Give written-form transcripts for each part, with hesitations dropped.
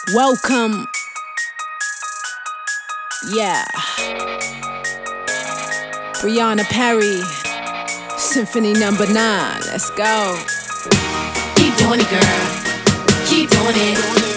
Welcome. Yeah. Brianna Perry, Symphony number 9. Let's go. Keep doing it, girl. Keep doing it.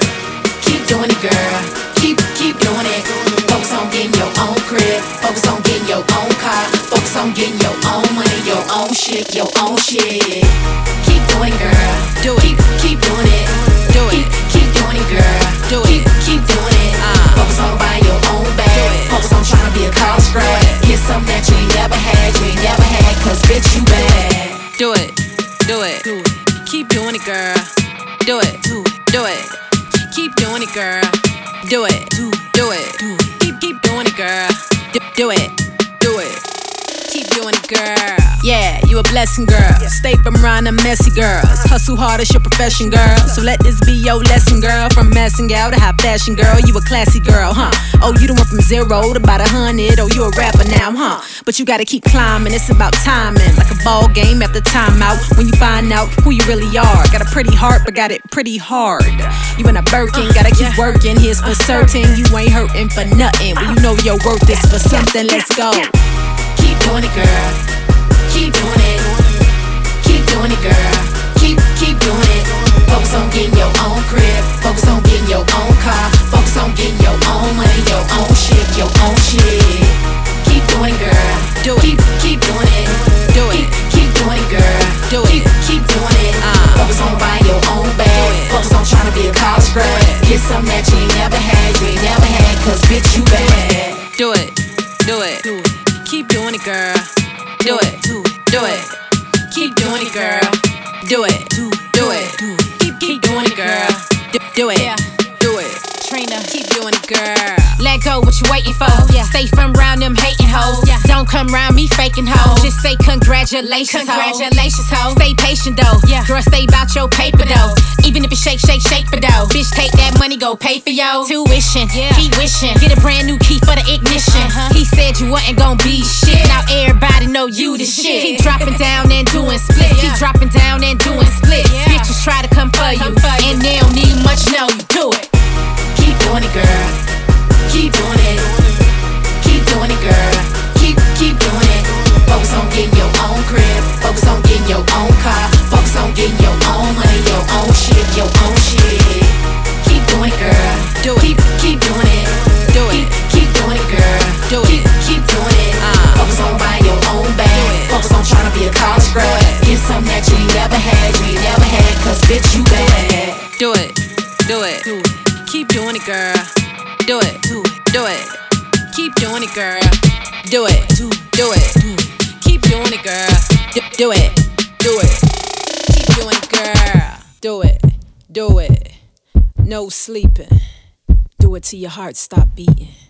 Keep doing it, girl. Keep doing it. Focus on getting your own crib. Focus on getting your own car. Focus on getting your own money, your own shit, your own shit. Keep doing it, girl. Do it. Keep doing it. Do it. Keep doing it, girl. Do it. Keep doing it. Focus on buying your own bag. Focus on trying to be a college grad. Get something that you ain't never had, cause bitch, you bad. Do it. Do it. Do it. Keep doing it, girl. Do it. Do it. Keep doing it, girl. Do it. Do it. Keep doing it, girl. Do it. Do it. Keep doing it, girl. Yeah, you a blessing, girl. Stay from around the messy girls. Hustle hard, it's your profession, girl. So let this be your lesson, girl. From messing out to high fashion, girl. You a classy girl, huh? Oh, you done went from 0 to about 100. Oh, you a rapper now, huh? But you gotta keep climbing, it's about timing. Like a ball game after timeout. When you find out who you really are. Got a pretty heart, but got it pretty hard. You in a Birkin, gotta keep working. Here's for certain, you ain't hurting for nothing. When you know your worth is for something, let's go. Keep doing it, girl. Keep doing it. Keep doing it, girl. Keep doing it. Focus on getting your own crib. Focus on getting your own car. Focus on getting your own money, your own shit, your own shit. Keep doing it, girl. Do it. Keep doing it. Do it. Keep doing it, girl. Do it. Keep doing it. Focus on buying your own bag. Focus on trying to be a college grad. Get something that you ain't never had, cause bitch, you bad. Do it. Do it. Keep doing it, girl. Do it. Do it. Keep doing it, girl. Do it. Do it. Keep doing it, girl. Do it. Do it. Trina, keep doing it, girl. Let go what you waiting for. Stay from round them hating hoes. Don't come round me faking hoes. Just say congratulations, ho. Stay patient though. Girl, stay about your paper though. Even if it shake for dough. Bitch, take that money, go pay for yo tuition. Keep wishing, get a brand new key for the ignition. He said you wasn't gon' be shit. Now everybody know you the shit. Keep dropping down and doing splits. Keep dropping down and doing splits. Bitches try to come for you, and they don't need much, no, you do it. Keep doing it, girl. Keep doing it. Keep doing it, girl. Keep doing it. Focus on getting your own crib. Focus on getting your own car. Focus on getting your own money, your own shit, your own shit. Keep doing it, girl. Do it. Keep doing it. Do it. Keep doing it, girl. Do it. Keep doing it. Focus on buying your own bag. Focus on trying to be a college grad. Get something that you ain't never had, cause bitch, you bad. Do it. Do it. Keep doing it, girl. Do it. Do it. Keep doing it, girl. Do it. Do it. Keep doing it, girl. Do it. Do it. Keep doing it, girl. Do it. Do it. No sleeping. Do it till your heart stop beating.